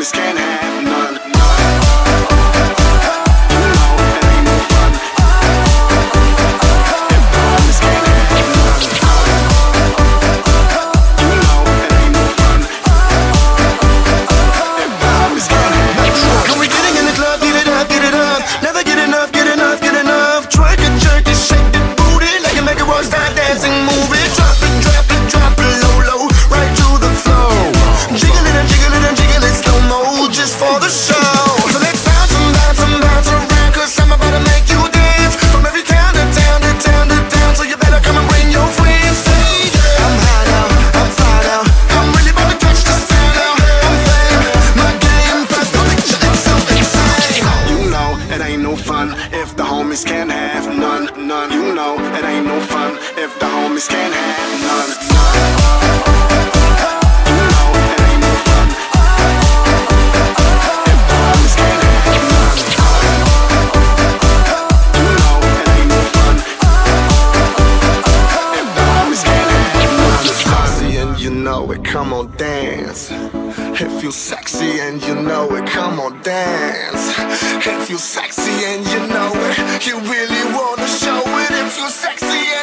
homies can't have none. If the homies can't have none, none. You know it ain't no fun if the homies can't have none, You know it ain't no fun if the homies can't have none, You know it ain't no fun if the homies can't have none. Sexy and you know it, come on dance. If you sexy and you know it, come on dance. If you sexy and you know it, you really wanna show it. If you sexy and